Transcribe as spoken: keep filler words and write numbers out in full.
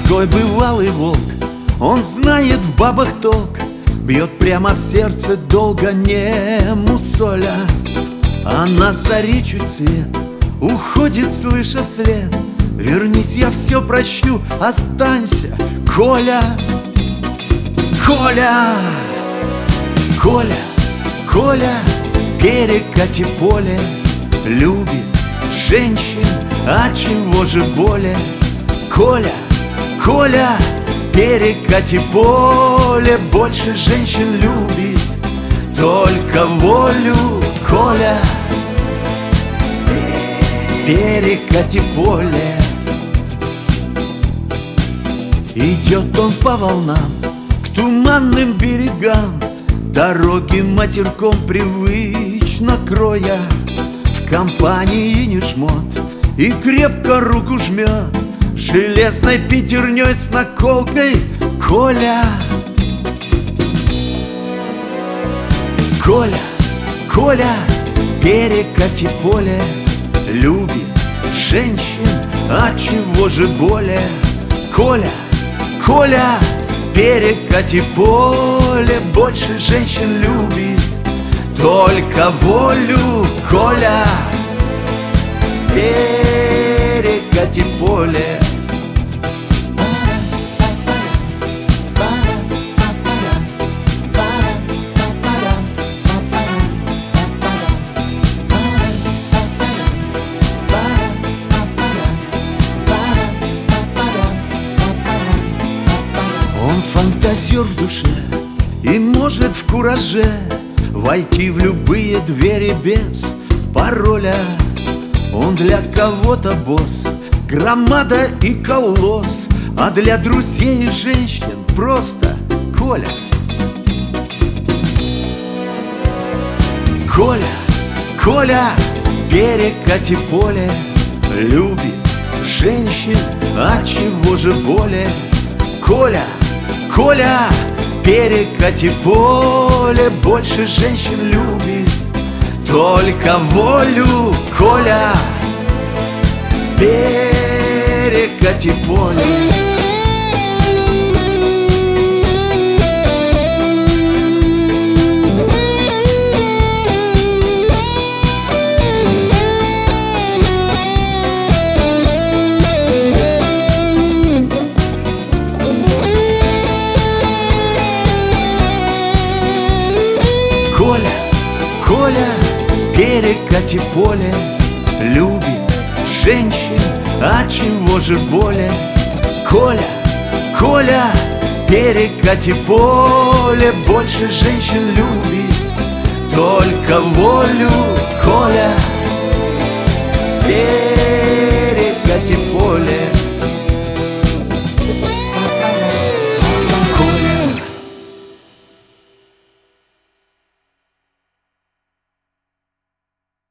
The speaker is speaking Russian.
Морской бывалый волк, он знает в бабах толк, бьет прямо в сердце долго, не мусоля. А на заре чуть свет уходит, слыша вслед: вернись, я все прощу, останься, Коля. Коля, Коля, Коля, перекати поле, любит женщин, а чего же более? Коля, Коля, перекати поле, больше женщин любит только волю. Коля, перекати поле. Идет он по волнам к туманным берегам, дороги матерком привычно кроя. В компании не жмот и крепко руку жмет железной пятерней с наколкой Коля. Коля, Коля, перекати поле, любит женщин, а чего же более? Коля, Коля, перекати поле, больше женщин любит только волю. Коля, перекати поле. Он фантазер в душе и может в кураже войти в любые двери без пароля. Он для кого-то босс, громада и колосс, а для друзей и женщин просто Коля. Коля, Коля, перекати поле, любит женщин, а чего же более? Коля, Коля, перекати поле, больше женщин любит только волю. Коля, перекати поле. Коля, Коля, перекати поле, любит женщин, а чего же более? Коля, Коля, перекати поле, больше женщин любит только волю. Коля, перекати поле.